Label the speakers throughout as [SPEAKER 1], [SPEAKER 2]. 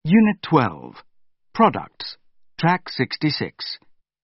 [SPEAKER 1] Unit 12. Products. Track 66.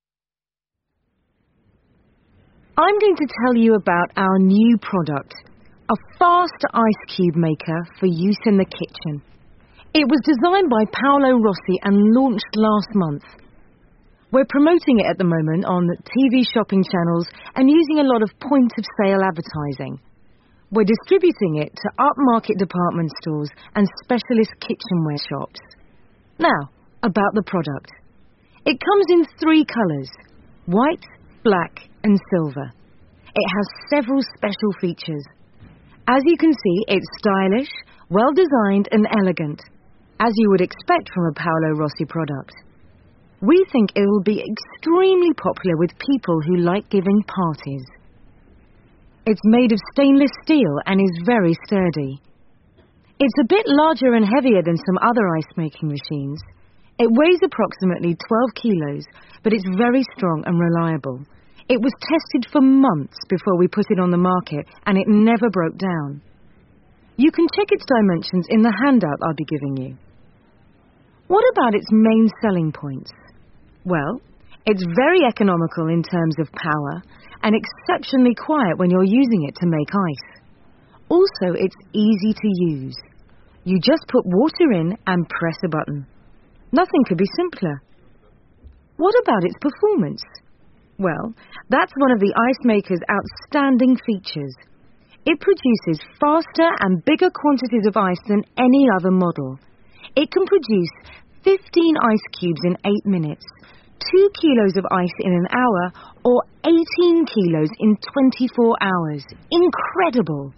[SPEAKER 2] I'm going to tell you about our new product, a fast ice cube maker for use in the kitchen. It was designed by Paolo Rossi and launched last month. We're promoting it at the moment on TV shopping channels and using a lot of point-of-sale advertising. We're distributing it to upmarket department stores and specialist kitchenware shops. Now, about the product. It comes in 3 colours: white, black and silver. It has several special features. As you can see, it's stylish, well-designed and elegant, as you would expect from a Paolo Rossi product. We think it will be extremely popular with people who like giving parties. It's made of stainless steel and is very sturdy. It's a bit larger and heavier than some other ice-making machines. It weighs approximately 12 kilos, but it's very strong and reliable. It was tested for months before we put it on the market, and it never broke down. You can check its dimensions in the handout I'll be giving you. What about its main selling points? Well, it's very economical in terms of power and exceptionally quiet when you're using it to make ice. Also, it's easy to use. You just put water in and press a button. Nothing could be simpler. What about its performance? Well, that's one of the ice maker's outstanding features. It produces faster and bigger quantities of ice than any other model. It can produce 15 ice cubes in 8 minutes, 2 kilos of ice in an hour, or 18 kilos in 24 hours. Incredible!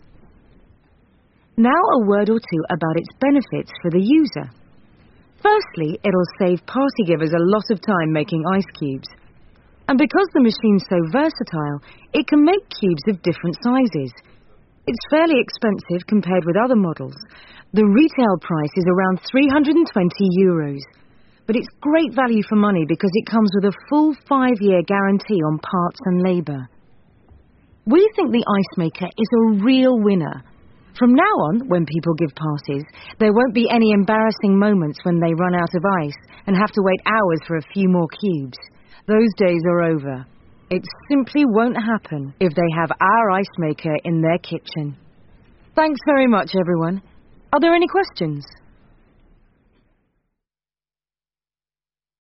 [SPEAKER 2] Now a word or two about its benefits for the user. Firstly, it'll save party givers a lot of time making ice cubes. And because the machine's so versatile, it can make cubes of different sizes. It's fairly expensive compared with other models. The retail price is around €320, but it's great value for money because it comes with a full 5-year guarantee on parts and labour. We think the ice maker is a real winner. From now on, when people give parties, there won't be any embarrassing moments when they run out of ice and have to wait hours for a few more cubes. Those days are over. It simply won't happen if they have our ice maker in their kitchen. Thanks very much, everyone. Are there any questions?